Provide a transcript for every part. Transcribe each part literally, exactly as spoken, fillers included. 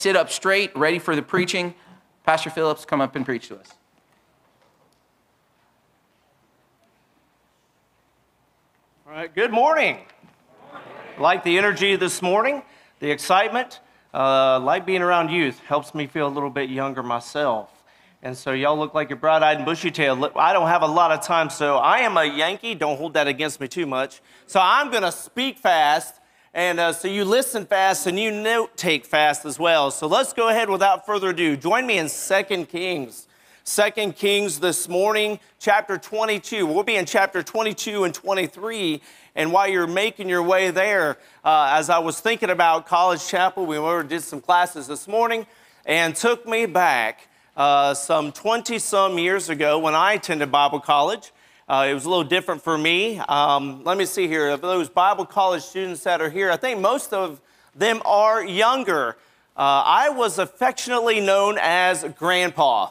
Sit up straight, ready for the preaching. Pastor Phillips, come up and preach to us. All right, good morning. Like the energy this morning, the excitement, uh, like being around youth, helps me feel a little bit younger myself. And so y'all look like you're bright-eyed and bushy-tailed. I don't have a lot of time, so I am a Yankee. Don't hold that against me too much. So I'm going to speak fast. And uh, so you listen fast and you note take fast as well. So let's go ahead without further ado. Join me in Second Kings. Second Kings this morning, chapter twenty-two. We'll be in chapter twenty-two and twenty-three. And while you're making your way there, uh, as I was thinking about College Chapel, we already did some classes this morning, and took me back uh, some twenty-some years ago when I attended Bible college. Uh, it was a little different for me. Um, let me see here. Of those Bible college students that are here, I think most of them are younger. Uh, I was affectionately known as Grandpa.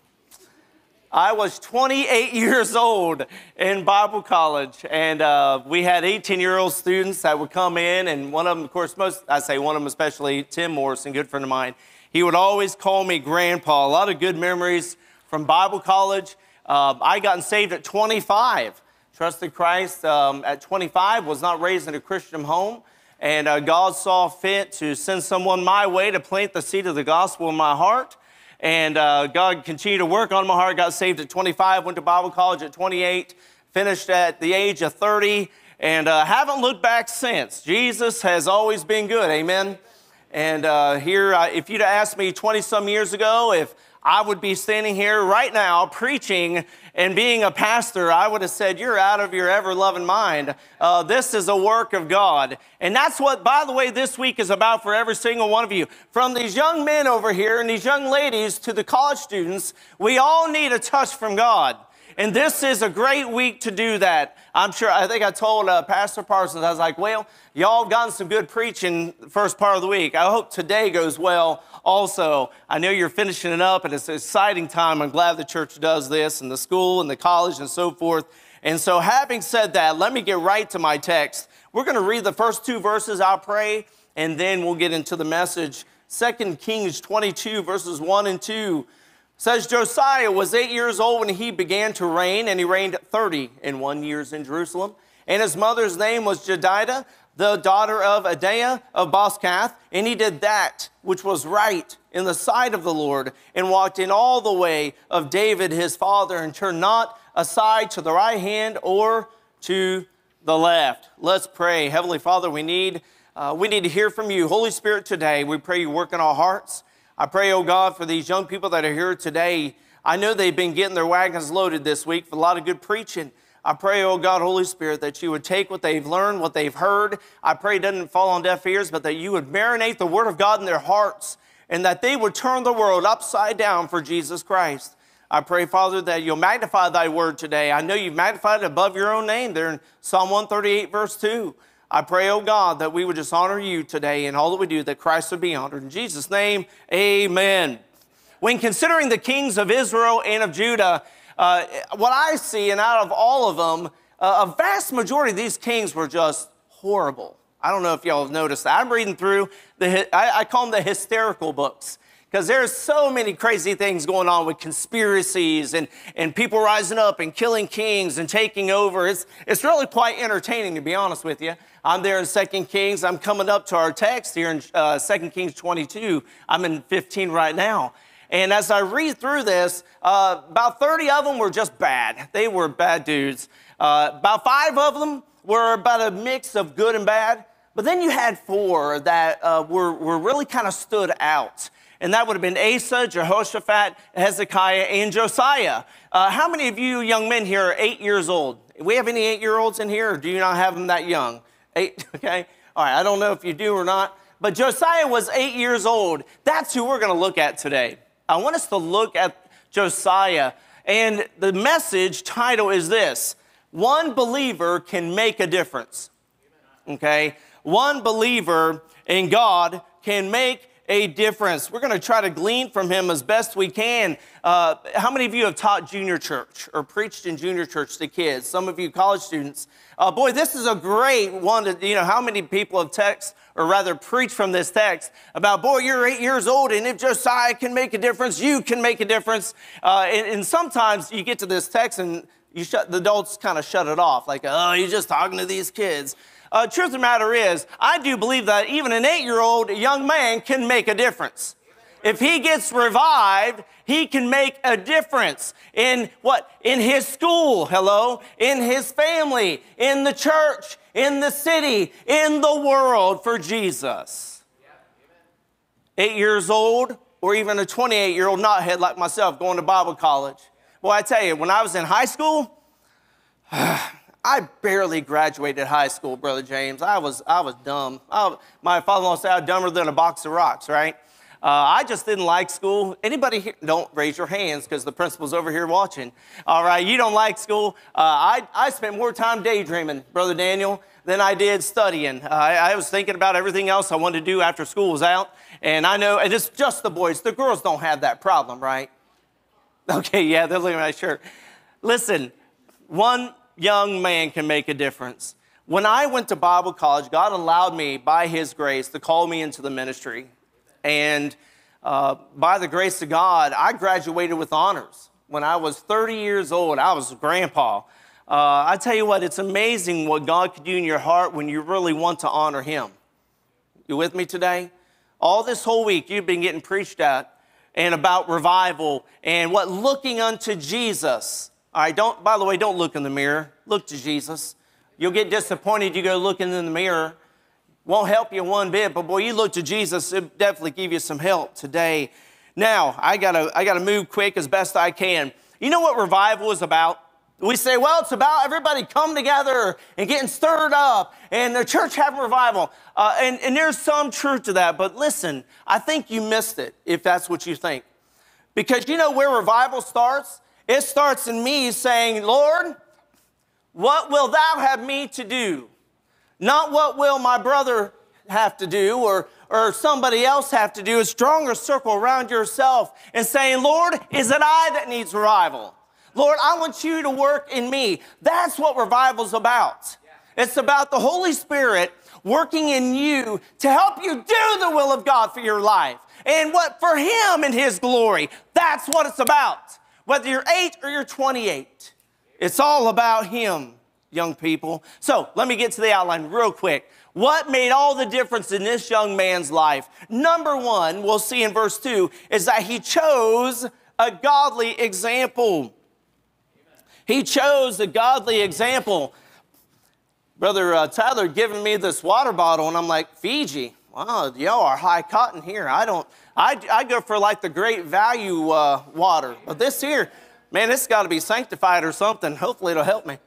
I was twenty-eight years old in Bible college, and uh, we had eighteen-year-old students that would come in, and one of them, of course, most, I say one of them especially, Tim Morrison, good friend of mine, he would always call me Grandpa. A lot of good memories from Bible college. Uh, I gotten saved at twenty-five, trusted Christ um, at twenty-five, was not raised in a Christian home, and uh, God saw fit to send someone my way to plant the seed of the gospel in my heart, and uh, God continued to work on my heart. Got saved at twenty-five, went to Bible college at twenty-eight, finished at the age of thirty, and uh, haven't looked back since. Jesus has always been good, amen? And uh, here, uh, if you'd asked me twenty-some years ago if I would be standing here right now preaching and being a pastor, I would have said, you're out of your ever-loving mind. Uh, this is a work of God. And that's what, by the way, this week is about for every single one of you. From these young men over here and these young ladies to the college students, we all need a touch from God. And this is a great week to do that. I'm sure, I think I told uh, Pastor Parsons, I was like, well, y'all have gotten some good preaching the first part of the week. I hope today goes well also. I know you're finishing it up, and it's an exciting time. I'm glad the church does this, and the school and the college and so forth. And so having said that, let me get right to my text. We're going to read the first two verses, I'll pray, and then we'll get into the message. Second Kings twenty-two, verses one and two. Says Josiah was eight years old when he began to reign, and he reigned thirty and one years in Jerusalem. And his mother's name was Jedidah, the daughter of Adaiah of Boscath. And he did that which was right in the sight of the Lord, and walked in all the way of David his father, and turned not aside to the right hand or to the left. Let's pray. Heavenly Father, we need, uh, we need to hear from you. Holy Spirit, today we pray you work in our hearts. I pray, oh God, for these young people that are here today. I know they've been getting their wagons loaded this week for a lot of good preaching. I pray, oh God, Holy Spirit, that you would take what they've learned, what they've heard. I pray it doesn't fall on deaf ears, but that you would marinate the word of God in their hearts, and that they would turn the world upside down for Jesus Christ. I pray, Father, that you'll magnify thy word today. I know you've magnified it above your own name there in Psalm one thirty-eight, verse two. I pray, oh God, that we would just honor you today in all that we do, that Christ would be honored. In Jesus' name, amen. When considering the kings of Israel and of Judah, uh, what I see, and out of all of them, uh, a vast majority of these kings were just horrible. I don't know if y'all have noticed that. I'm reading through, the I, I call them the hysterical books, because there's so many crazy things going on with conspiracies and, and people rising up and killing kings and taking over. It's, it's really quite entertaining, to be honest with you. I'm there in Second Kings. I'm coming up to our text here in uh, Second Kings twenty-two. I'm in fifteen right now. And as I read through this, uh, about thirty of them were just bad. They were bad dudes. Uh, about five of them were about a mix of good and bad. But then you had four that uh, were, were really kind of stood out. And that would have been Asa, Jehoshaphat, Hezekiah, and Josiah. Uh, how many of you young men here are eight years old? Do we have any eight-year-olds in here, or do you not have them that young? Eight, okay? All right, I don't know if you do or not. But Josiah was eight years old. That's who we're going to look at today. I want us to look at Josiah. And the message title is this: One believer can make a difference. Okay? One believer in God can make a difference. We're going to try to glean from him as best we can. Uh, how many of you have taught junior church or preached in junior church to kids? Some of you college students. Uh, boy, this is a great one. To, you know, how many people have text or rather preached from this text about, boy, you're eight years old, and if Josiah can make a difference, you can make a difference. Uh, and, and sometimes you get to this text and you shut, the adults kind of shut it off, like, oh, you're just talking to these kids. Uh, truth of the matter is, I do believe that even an eight-year-old young man can make a difference. If he gets revived, he can make a difference in what? In his school, hello, in his family, in the church, in the city, in the world for Jesus. Eight years old, or even a twenty-eight-year-old knothead like myself going to Bible college. Well, I tell you, when I was in high school, I barely graduated high school, Brother James. I was, I was dumb. I, my father-in-law said I was dumber than a box of rocks, right? Uh, I just didn't like school. Anybody here? Don't raise your hands because the principal's over here watching. All right, you don't like school. Uh, I, I spent more time daydreaming, Brother Daniel, than I did studying. Uh, I, I was thinking about everything else I wanted to do after school was out. And I know, and it's just the boys. The girls don't have that problem, right? Okay, yeah, they're looking at my shirt. Listen, one young man can make a difference. When I went to Bible college, God allowed me, by his grace, to call me into the ministry. And uh, by the grace of God, I graduated with honors. When I was thirty years old, I was a grandpa. Uh, I tell you what, it's amazing what God can do in your heart when you really want to honor him. You with me today? All this whole week, you've been getting preached at and about revival and what looking unto Jesus. All right, don't, by the way, don't look in the mirror. Look to Jesus. You'll get disappointed you go looking in the mirror. Won't help you one bit, but boy, you look to Jesus, it'll definitely give you some help today. Now, I gotta, I gotta move quick as best I can. You know what revival is about? We say, well, it's about everybody come together and getting stirred up and the church having revival. Uh, and, and there's some truth to that, but listen, I think you missed it if that's what you think. Because you know where revival starts? It starts in me saying, Lord, what will thou have me to do? Not what will my brother have to do or, or somebody else have to do. A stronger circle around yourself and saying, Lord, is it I that needs revival? Lord, I want you to work in me. That's what revival's about. Yeah. It's about the Holy Spirit working in you to help you do the will of God for your life. And what for him and his glory. That's what it's about. Whether you're eight or you're twenty-eight, it's all about him, young people. So let me get to the outline real quick. What made all the difference in this young man's life? Number one, we'll see in verse two, is that he chose a godly example. He chose a godly example. Brother uh, Tyler giving me this water bottle, and I'm like, Fiji. Wow, y'all are high cotton here. I don't, I, I go for like the great value uh, water. But this here, man, it's got to be sanctified or something. Hopefully it'll help me.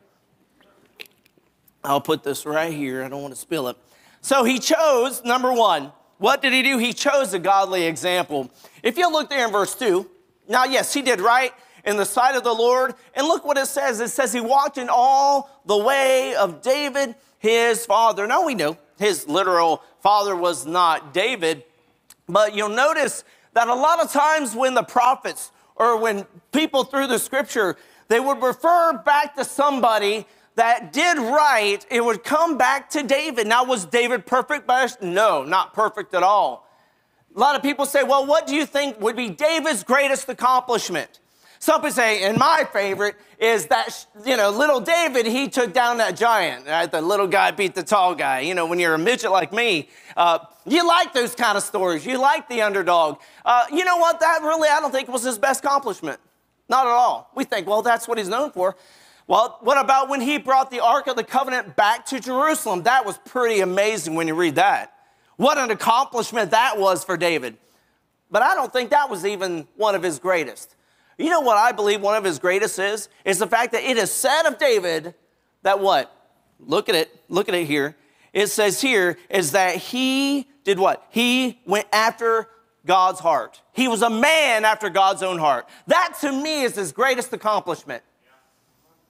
I'll put this right here. I don't want to spill it. So he chose, number one, what did he do? He chose a godly example. If you look there in verse two, now, yes, he did right in the sight of the Lord. And look what it says. It says he walked in all the way of David, his father. Now, we know his literal father was not David, but you'll notice that a lot of times when the prophets or when people through the scripture, they would refer back to somebody that did right, it would come back to David. Now, was David perfect? No, not perfect at all. A lot of people say, well, what do you think would be David's greatest accomplishment? Some people say, and my favorite is that, you know, little David, he took down that giant, right? The little guy beat the tall guy. You know, when you're a midget like me, uh, you like those kind of stories. You like the underdog. Uh, you know what? That really, I don't think was his best accomplishment. Not at all. We think, well, that's what he's known for. Well, what about when he brought the Ark of the Covenant back to Jerusalem? That was pretty amazing when you read that. What an accomplishment that was for David. But I don't think that was even one of his greatest. You know what I believe one of his greatest is? Is the fact that it is said of David that what? Look at it. Look at it here. It says here is that he did what? He went after God's heart. He was a man after God's own heart. That to me is his greatest accomplishment.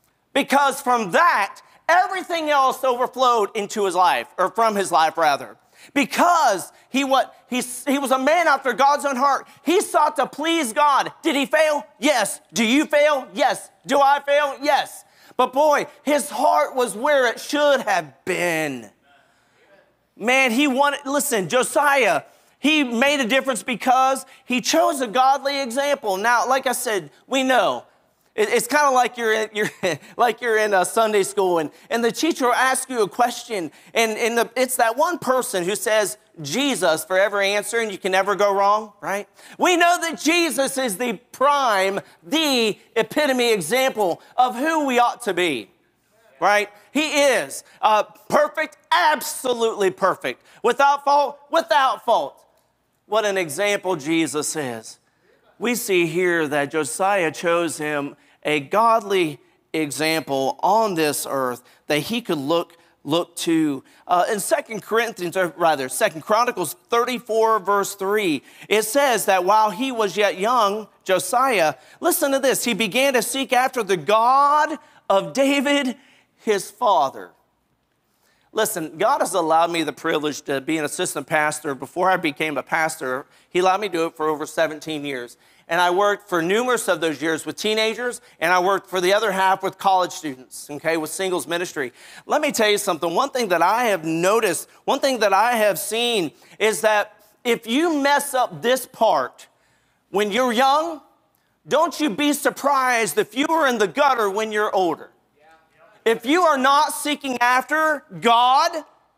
Because from that, everything else overflowed into his life, or from his life rather. Because he, what, he, he was a man after God's own heart. He sought to please God. Did he fail? Yes. Do you fail? Yes. Do I fail? Yes. But boy, his heart was where it should have been. Man, he wanted, listen, Josiah, he made a difference because he chose a godly example. Now, like I said, we know. It's kind of like you're in, you're like you're in a Sunday school, and, and the teacher will ask you a question, and, and the, it's that one person who says Jesus for every answer, and you can never go wrong, right? We know that Jesus is the prime, the epitome example of who we ought to be, right? He is uh, perfect, absolutely perfect, without fault, without fault. What an example Jesus is. We see here that Josiah chose him a godly example on this earth that he could look look to. Uh, in Second Corinthians, or rather, Second Chronicles thirty-four, verse three, it says that while he was yet young, Josiah, listen to this, he began to seek after the God of David, his father. Listen, God has allowed me the privilege to be an assistant pastor. Before I became a pastor, he allowed me to do it for over seventeen years. And I worked for numerous of those years with teenagers, and I worked for the other half with college students, okay, with singles ministry. Let me tell you something. One thing that I have noticed, one thing that I have seen is that if you mess up this part when you're young, don't you be surprised if you are in the gutter when you're older. If you are not seeking after God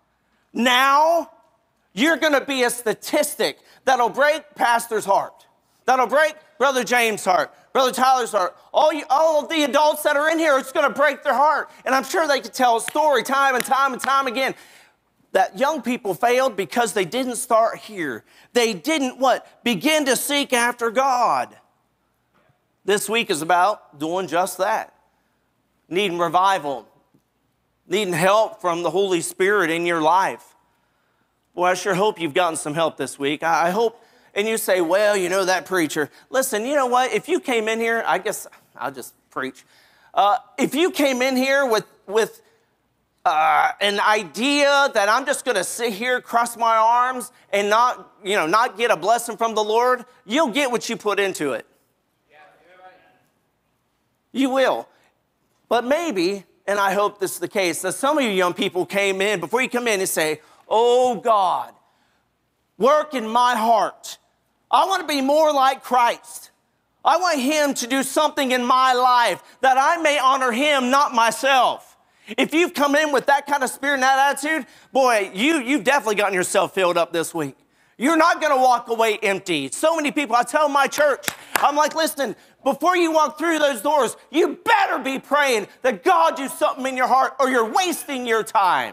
now, you're going to be a statistic that'll break pastor's heart. That'll break Brother James' heart, Brother Tyler's heart. All, you, all of the adults that are in here, it's going to break their heart. And I'm sure they could tell a story time and time and time again that young people failed because they didn't start here. They didn't what? Begin to seek after God. This week is about doing just that. Needing revival, needing help from the Holy Spirit in your life. Boy, I sure hope you've gotten some help this week. I hope, and you say, well, you know, that preacher. Listen, you know what? If you came in here, I guess I'll just preach. Uh, if you came in here with, with uh, an idea that I'm just going to sit here, cross my arms, and not, you know, not get a blessing from the Lord, you'll get what you put into it. You will. But maybe, and I hope this is the case, that some of you young people came in, before you come in and say, oh God, work in my heart. I want to be more like Christ. I want him to do something in my life that I may honor him, not myself. If you've come in with that kind of spirit and that attitude, boy, you, you've definitely gotten yourself filled up this week. You're not going to walk away empty. So many people, I tell my church, I'm like, listen, before you walk through those doors, you better be praying that God do something in your heart or you're wasting your time.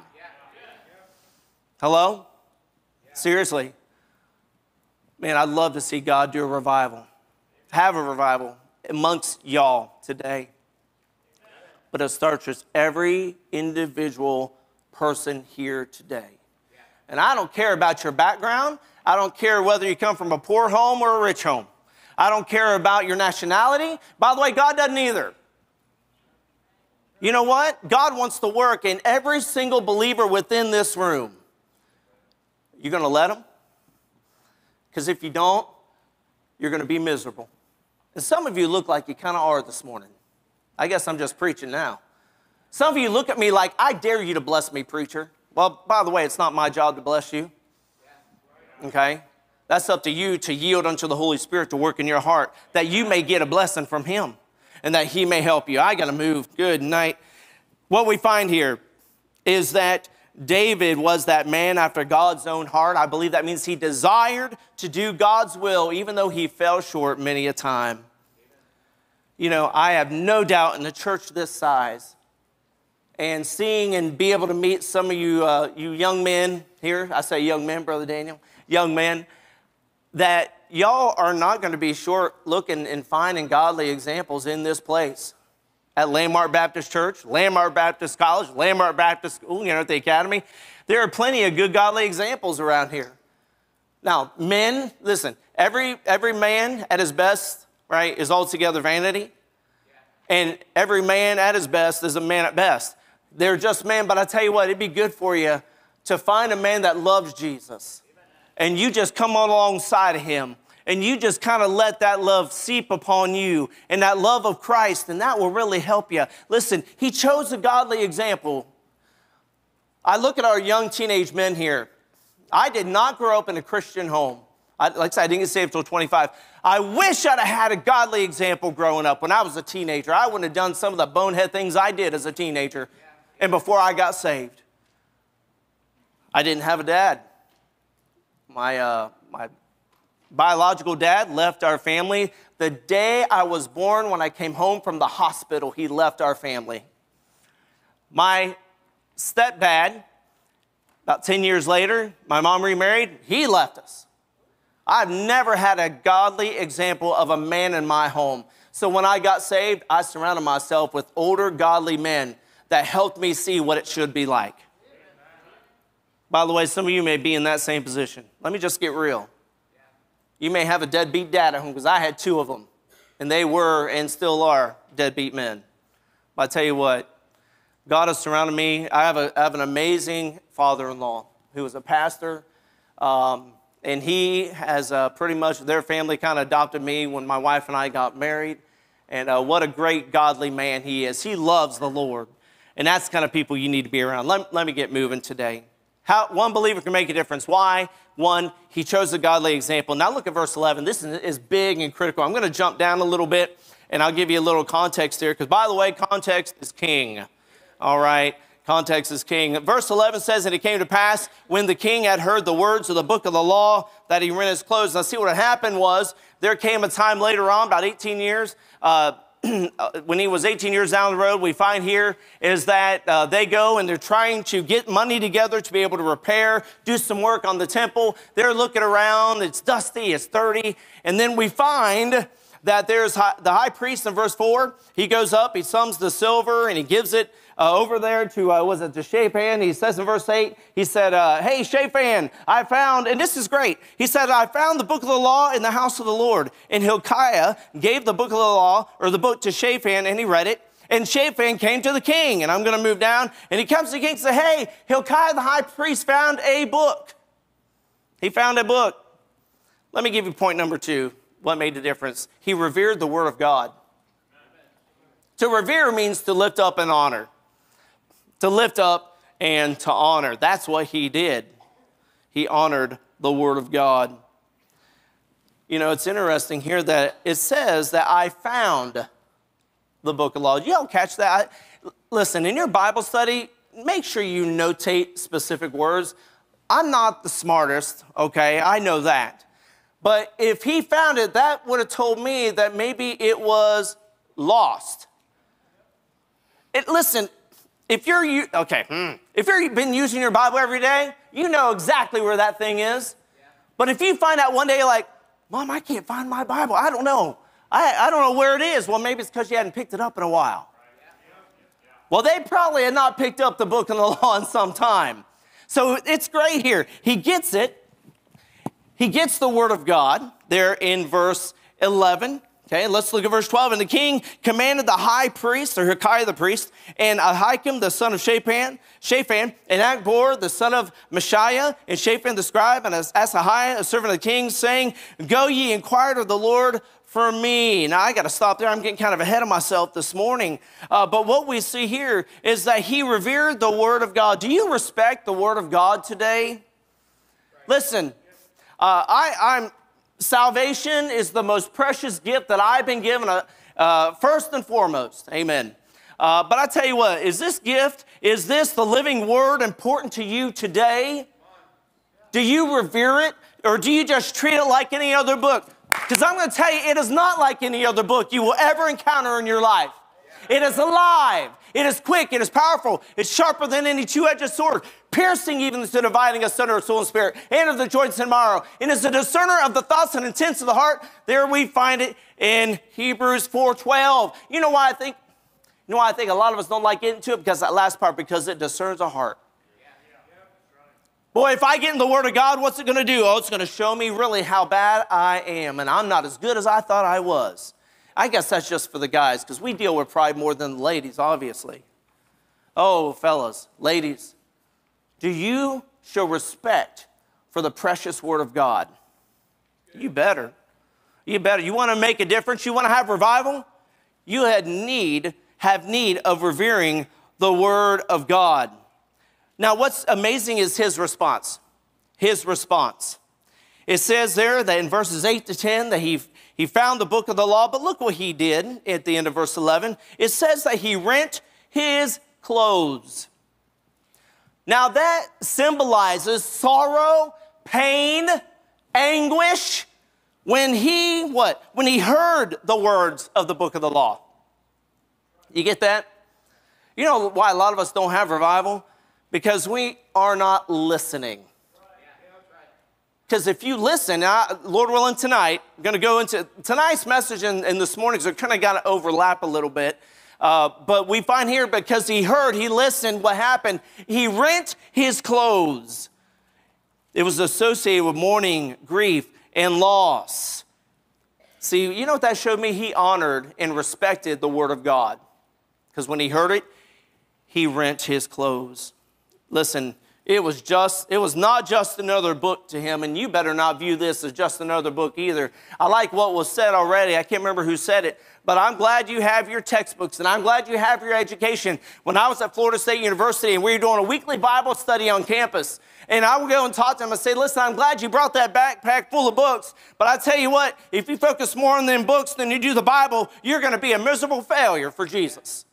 Hello? Seriously. Man, I'd love to see God do a revival. Have a revival amongst y'all today. But it starts with every individual person here today. And I don't care about your background. I don't care whether you come from a poor home or a rich home. I don't care about your nationality. By the way, God doesn't either. You know what? God wants to work in every single believer within this room. You going to let him? Because if you don't, you're going to be miserable. And some of you look like you kind of are this morning. I guess I'm just preaching now. Some of you look at me like, I dare you to bless me, preacher. Well, by the way, it's not my job to bless you. Okay? That's up to you to yield unto the Holy Spirit to work in your heart, that you may get a blessing from him and that he may help you. I got to move. Good night. What we find here is that David was that man after God's own heart. I believe that means he desired to do God's will, even though he fell short many a time. You know, I have no doubt in a church this size, and seeing and be able to meet some of you, uh, you young men here, I say young men, Brother Daniel, young men, that y'all are not going to be short looking and finding godly examples in this place. At Landmark Baptist Church, Landmark Baptist College, Landmark Baptist School, you know, at the Academy, there are plenty of good godly examples around here. Now, men, listen, every, every man at his best, right, is altogether vanity. And every man at his best is a man at best. They're just men, but I tell you what, it'd be good for you to find a man that loves Jesus, and you just come alongside of him, and you just kind of let that love seep upon you and that love of Christ, and that will really help you. Listen, he chose a godly example. I look at our young teenage men here. I did not grow up in a Christian home. I, like I said, I didn't get saved until twenty-five. I wish I'd have had a godly example growing up when I was a teenager. I wouldn't have done some of the bonehead things I did as a teenager and before I got saved. I didn't have a dad. My, uh, my biological dad left our family the day I was born. When I came home from the hospital, he left our family. My stepdad, about ten years later, my mom remarried, he left us. I've never had a godly example of a man in my home. So when I got saved, I surrounded myself with older, godly men that helped me see what it should be like. By the way, some of you may be in that same position. Let me just get real. You may have a deadbeat dad at home, because I had two of them, and they were and still are deadbeat men. But I tell you what, God has surrounded me. I have, a, I have an amazing father-in-law who is a pastor, um, and he has uh, pretty much, their family kind of adopted me when my wife and I got married, and uh, what a great godly man he is. He loves the Lord, and that's the kind of people you need to be around. Let, let me get moving today. How one believer can make a difference. Why? One, he chose a godly example. Now look at verse eleven. This is, is big and critical. I'm going to jump down a little bit, and I'll give you a little context here, because by the way, context is king. All right, context is king. Verse eleven says, and it came to pass when the king had heard the words of the book of the law that he rent his clothes. Now see, what had happened was there came a time later on, about eighteen years, uh, when he was eighteen years down the road, we find here is that uh, they go and they're trying to get money together to be able to repair, do some work on the temple. They're looking around. It's dusty. It's dirty. And then we find that there's high, the high priest in verse four. He goes up, he sums the silver, and he gives it uh, over there to, uh, was it to Shaphan? He says in verse eight, he said, uh, hey, Shaphan, I found, and this is great. He said, I found the book of the law in the house of the Lord. And Hilkiah gave the book of the law, or the book to Shaphan, and he read it. And Shaphan came to the king, and I'm going to move down. And he comes to the king and says, hey, Hilkiah the high priest found a book. He found a book. Let me give you point number two. What made the difference? He revered the word of God. To revere means to lift up and honor. To lift up and to honor. That's what he did. He honored the word of God. You know, it's interesting here that it says that I found the book of law. You all catch that? Listen, in your Bible study, make sure you notate specific words. I'm not the smartest, okay? I know that. But if he found it, that would have told me that maybe it was lost. It, listen, if you're, okay, mm, if you've been using your Bible every day, you know exactly where that thing is. But if you find out one day, you're like, Mom, I can't find my Bible. I don't know. I, I don't know where it is. Well, maybe it's because you hadn't picked it up in a while. Well, they probably had not picked up the book of the law in some time. So it's great here. He gets it. He gets the word of God there in verse eleven. Okay, let's look at verse twelve. And the king commanded the high priest, or Hilkiah the priest, and Ahikam the son of Shaphan, Shaphan, and Akbor the son of Mishiah, and Shaphan the scribe, and Asahiah, a servant of the king, saying, go ye inquire of the Lord for me. Now, I got to stop there. I'm getting kind of ahead of myself this morning. Uh, but what we see here is that he revered the word of God. Do you respect the word of God today? Listen, uh, I, I'm... salvation is the most precious gift that I've been given, uh, uh, first and foremost. Amen. Uh, but I tell you what, is this gift, is this the living word important to you today? Do you revere it, or do you just treat it like any other book? Because I'm going to tell you, it is not like any other book you will ever encounter in your life. It is alive. It is quick. It is powerful. It's sharper than any two-edged sword, piercing even to dividing asunder of soul and spirit, and of the joints and marrow. And is a discerner of the thoughts and intents of the heart. There we find it in Hebrews four twelve. You know why I think, you know why I think a lot of us don't like getting into it? Because that last part, because it discerns a heart. Boy, if I get in the Word of God, what's it going to do? Oh, it's going to show me really how bad I am, and I'm not as good as I thought I was. I guess that's just for the guys, because we deal with pride more than the ladies, obviously. Oh, fellas, ladies, do you show respect for the precious Word of God? You better. You better. You want to make a difference? You want to have revival? You had need, have need of revering the Word of God. Now, what's amazing is his response. His response. It says there that in verses eight to ten that he, he found the book of the law, but look what he did at the end of verse eleven. It says that he rent his clothes. Now that symbolizes sorrow, pain, anguish when he, what? When he heard the words of the book of the law. You get that? You know why a lot of us don't have revival? Because we are not listening. Because if you listen, I, Lord willing, tonight, I'm going to go into tonight's message and, and this morning's are kind of got to overlap a little bit. Uh, but we find here because he heard, he listened, what happened? He rent his clothes. It was associated with mourning, grief, and loss. See, you know what that showed me? He honored and respected the Word of God. Because when he heard it, he rent his clothes. Listen, it was just, it was not just another book to him, and you better not view this as just another book either. I like what was said already. I can't remember who said it, but I'm glad you have your textbooks, and I'm glad you have your education. When I was at Florida State University, and we were doing a weekly Bible study on campus, and I would go and talk to them and say, listen, I'm glad you brought that backpack full of books, but I tell you what, if you focus more on them books than you do the Bible, you're going to be a miserable failure for Jesus.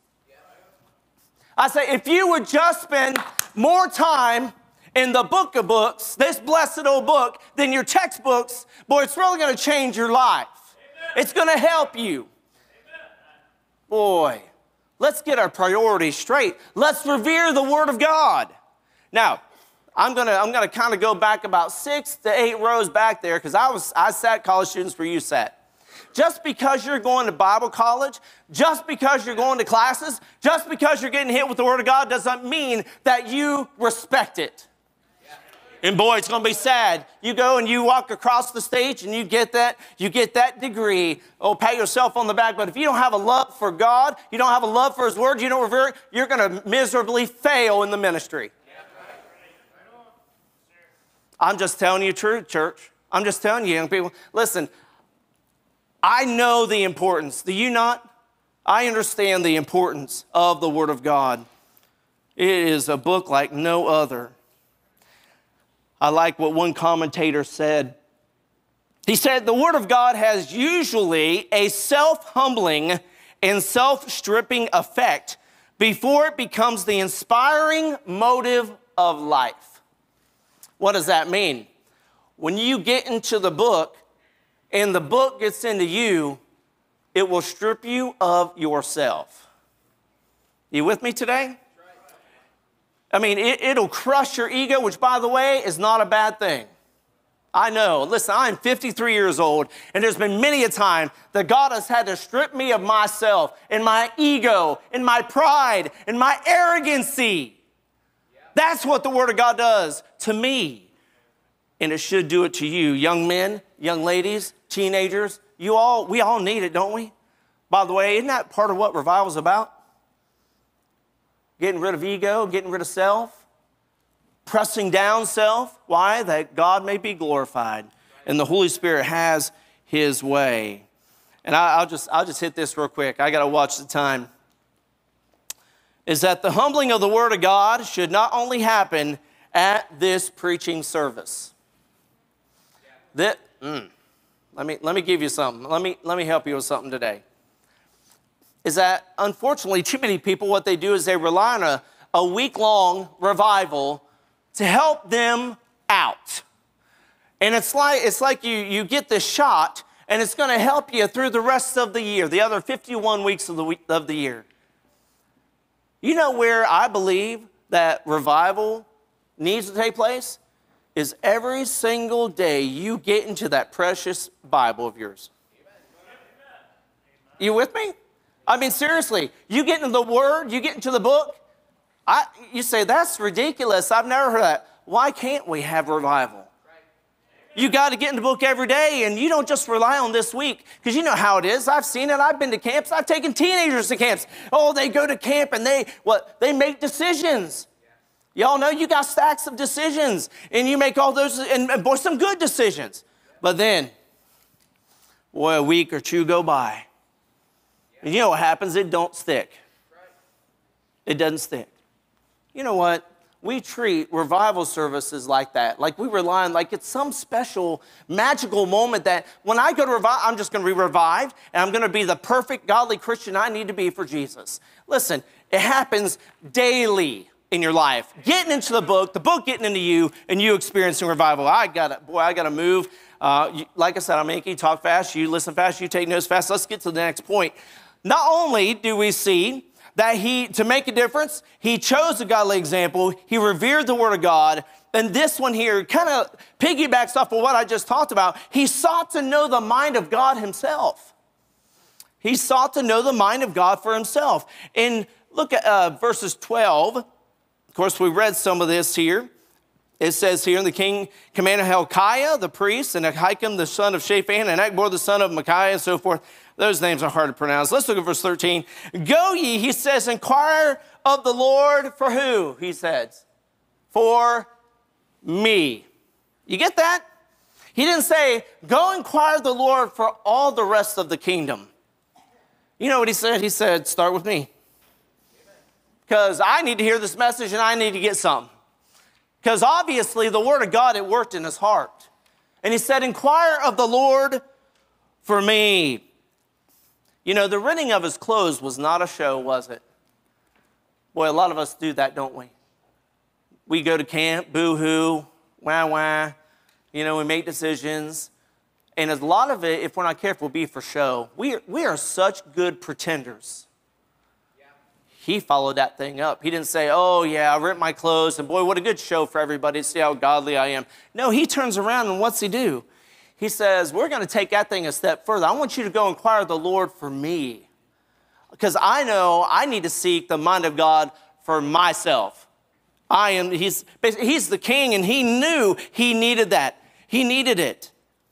I say, if you would just spend more time in the book of books, this blessed old book, than your textbooks, boy, it's really going to change your life. Amen. It's going to help you. Amen. Boy, let's get our priorities straight. Let's revere the Word of God. Now, I'm going to I'm going to kind of go back about six to eight rows back there because I was I sat college students where you sat. Just because you're going to Bible college, just because you're going to classes, just because you're getting hit with the Word of God doesn't mean that you respect it. And boy, it's going to be sad. You go and you walk across the stage and you get that, you get that degree. Oh, pat yourself on the back. But if you don't have a love for God, you don't have a love for His Word, you don't revere it, you're going to miserably fail in the ministry. I'm just telling you the truth, church. I'm just telling you, young people. Listen, I know the importance. Do you not? I understand the importance of the Word of God. It is a book like no other. I like what one commentator said. He said, the Word of God has usually a self-humbling and self-stripping effect before it becomes the inspiring motive of life. What does that mean? When you get into the book, and the book gets into you, it will strip you of yourself. You with me today? I mean, it, it'll crush your ego, which, by the way, is not a bad thing. I know. Listen, I'm fifty-three years old, and there's been many a time that God has had to strip me of myself and my ego and my pride and my arrogancy. That's what the Word of God does to me. And it should do it to you, young men, young ladies, teenagers. You all, we all need it, don't we? By the way, isn't that part of what revival is about? Getting rid of ego, getting rid of self, pressing down self. Why? That God may be glorified, and the Holy Spirit has His way. And I, I'll just, I'll just hit this real quick. I got to watch the time. Is that the humbling of the Word of God should not only happen at this preaching service. That, mm, let me, let me give you something. Let me, let me help you with something today. Is that, unfortunately, too many people, what they do is they rely on a, a week-long revival to help them out. And it's like, it's like you, you get this shot, and it's going to help you through the rest of the year, the other fifty-one weeks of the, week, of the year. You know where I believe that revival needs to take place? Is every single day you get into that precious Bible of yours. You with me? I mean, seriously, you get into the Word, you get into the book. I, you say, that's ridiculous. I've never heard that. Why can't we have revival? You got to get in the book every day, and you don't just rely on this week, because you know how it is. I've seen it. I've been to camps. I've taken teenagers to camps. Oh, they go to camp, and they what? They make decisions. Y'all know you got stacks of decisions, and you make all those, and, and boy, some good decisions. But then, boy, a week or two go by. And you know what happens? It don't stick. It doesn't stick. You know what? We treat revival services like that. Like we rely on, like it's some special, magical moment that when I go to revive, I'm just going to be revived, and I'm going to be the perfect, godly Christian I need to be for Jesus. Listen, it happens daily in your life. Getting into the book, the book getting into you, and you experiencing revival. I got to, boy, I got to move. Uh, you, like I said, I'm making you talk fast, you listen fast, you take notes fast. Let's get to the next point. Not only do we see that he, to make a difference, he chose a godly example. He revered the word of God. And this one here kind of piggybacks off of what I just talked about. He sought to know the mind of God himself. He sought to know the mind of God for himself. And look at uh, verses twelve. Of course, we read some of this here. It says here, and the king commanded Hilkiah, the priest, and Ahikam, the son of Shaphan, and Achbor, the son of Micaiah, and so forth. Those names are hard to pronounce. Let's look at verse thirteen. Go ye, he says, inquire of the Lord for who? He says, for me. You get that? He didn't say, go inquire of the Lord for all the rest of the kingdom. You know what he said? He said, start with me. Because I need to hear this message and I need to get something. Because obviously the word of God, it worked in his heart. And he said, inquire of the Lord for me. You know, the rending of his clothes was not a show, was it? Boy, a lot of us do that, don't we? We go to camp, boo-hoo, wah-wah. You know, we make decisions. And a lot of it, if we're not careful, will be for show. We are, we are such good pretenders. Yeah. He followed that thing up. He didn't say, oh, yeah, I ripped my clothes, and boy, what a good show for everybody to see how godly I am. No, he turns around, and what's he do? He says, we're going to take that thing a step further. I want you to go inquire of the Lord for me. Because I know I need to seek the mind of God for myself. I am, he's, he's the king, and he knew he needed that. He needed it.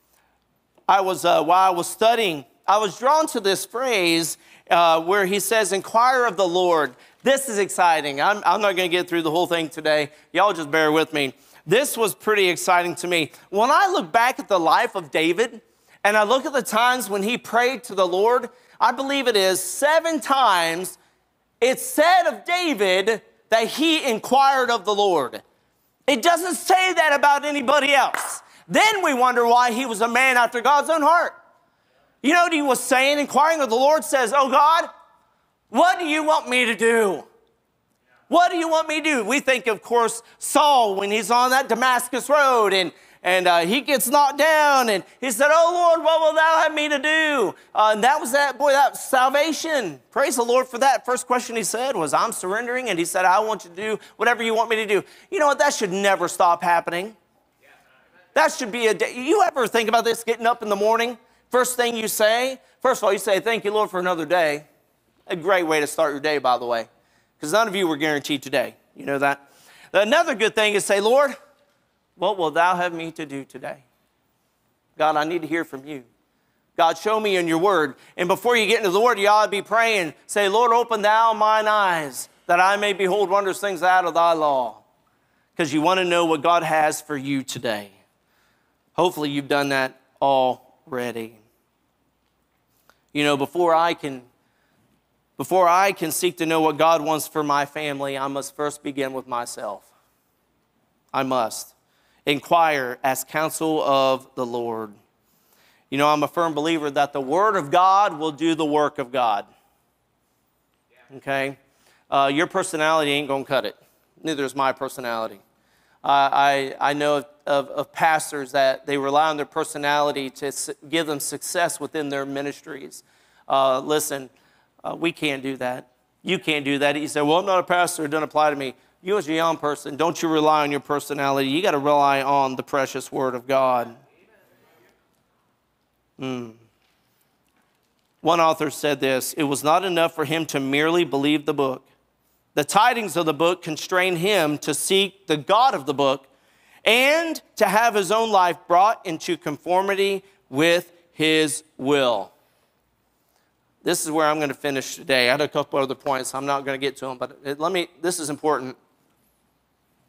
I was, uh, while I was studying, I was drawn to this phrase uh, where he says, inquire of the Lord. This is exciting. I'm, I'm not going to get through the whole thing today. Y'all just bear with me. This was pretty exciting to me. When I look back at the life of David, and I look at the times when he prayed to the Lord, I believe it is seven times it's said of David that he inquired of the Lord. It doesn't say that about anybody else. Then we wonder why he was a man after God's own heart. You know what he was saying? Inquiring of the Lord says, oh God, what do you want me to do? What do you want me to do? We think, of course, Saul when he's on that Damascus road and, and uh, he gets knocked down and he said, oh Lord, what will thou have me to do? Uh, and that was that, boy, that was salvation. Praise the Lord for that. First question he said was, I'm surrendering. And he said, I want you to do whatever you want me to do. You know what? That should never stop happening. That should be a day. You ever think about this, getting up in the morning? First thing you say, first of all, you say, thank you, Lord, for another day. A great way to start your day, by the way. Because none of you were guaranteed today. You know that? Another good thing is say, Lord, what will thou have me to do today? God, I need to hear from you. God, show me in your word. And before you get into the word, you ought to be praying. Say, Lord, open thou mine eyes, that I may behold wondrous things out of thy law. Because you want to know what God has for you today. Hopefully you've done that already. You know, before I can Before I can seek to know what God wants for my family, I must first begin with myself. I must. Inquire, ask counsel of the Lord. You know, I'm a firm believer that the Word of God will do the work of God. Okay? Uh, your personality ain't going to cut it. Neither is my personality. Uh, I, I know of, of, of pastors that they rely on their personality to su- give them success within their ministries. Uh, listen, Uh, we can't do that. You can't do that. You say, well, I'm not a pastor. It doesn't apply to me. You as a young person, don't you rely on your personality. You got to rely on the precious word of God. Mm. One author said this, it was not enough for him to merely believe the book. The tidings of the book constrained him to seek the God of the book and to have his own life brought into conformity with his will. This is where I'm going to finish today. I had a couple other points. I'm not going to get to them, but let me, this is important.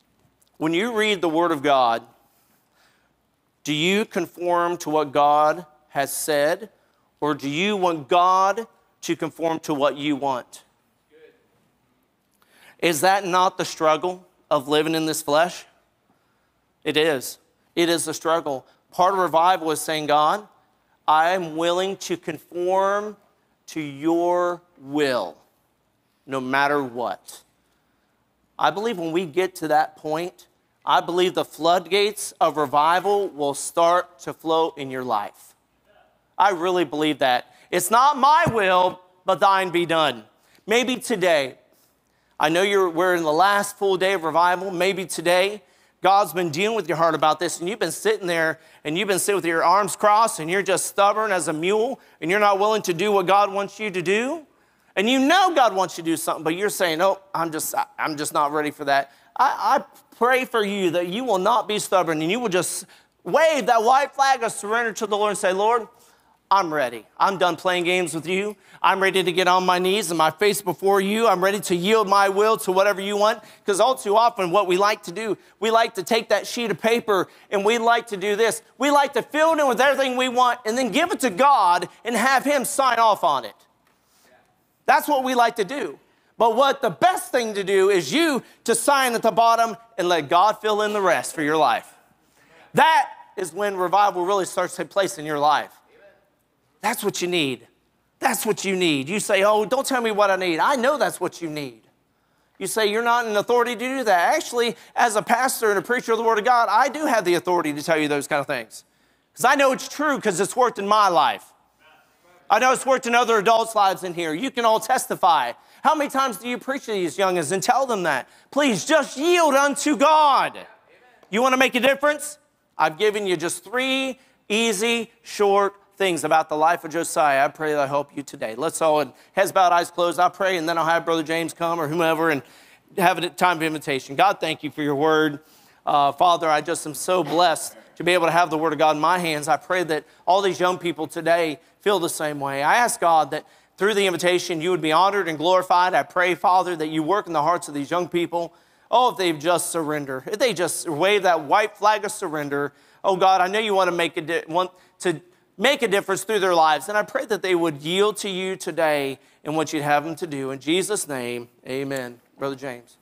when you read the Word of God, do you conform to what God has said, or do you want God to conform to what you want? Good. Is that not the struggle of living in this flesh? It is. It is the struggle. Part of revival is saying, God, I am willing to conform to your will, no matter what. I believe when we get to that point, I believe the floodgates of revival will start to flow in your life. I really believe that. It's not my will, but thine be done. Maybe today, I know you're, we're in the last full day of revival. Maybe today, God's been dealing with your heart about this, and you've been sitting there, and you've been sitting with your arms crossed, and you're just stubborn as a mule, and you're not willing to do what God wants you to do. And you know God wants you to do something, but you're saying, oh, I'm just, I'm just not ready for that. I, I pray for you that you will not be stubborn, and you will just wave that white flag of surrender to the Lord and say, Lord, I'm ready. I'm done playing games with you. I'm ready to get on my knees and my face before you. I'm ready to yield my will to whatever you want. Because all too often what we like to do, we like to take that sheet of paper and we like to do this. We like to fill it in with everything we want and then give it to God and have him sign off on it. That's what we like to do. But what the best thing to do is you to sign at the bottom and let God fill in the rest for your life. That is when revival really starts to take place in your life. That's what you need. That's what you need. You say, oh, don't tell me what I need. I know that's what you need. You say you're not in authority to do that. Actually, as a pastor and a preacher of the Word of God, I do have the authority to tell you those kind of things. Because I know it's true because it's worked in my life. I know it's worked in other adults' lives in here. You can all testify. How many times do you preach to these youngins and tell them that? Please, just yield unto God. You want to make a difference? I've given you just three easy, short things about the life of Josiah. I pray that I help you today. Let's all, heads bowed, eyes closed. I'll pray, and then I'll have Brother James come or whomever and have a time of invitation. God, thank you for your word. Uh, Father, I just am so blessed to be able to have the word of God in my hands. I pray that all these young people today feel the same way. I ask God that through the invitation, you would be honored and glorified. I pray, Father, that you work in the hearts of these young people. Oh, if they've just surrendered, if they just wave that white flag of surrender. Oh, God, I know you want to make a di- want to make a difference through their lives. And I pray that they would yield to you today in what you'd have them to do. In Jesus' name, amen. Brother James.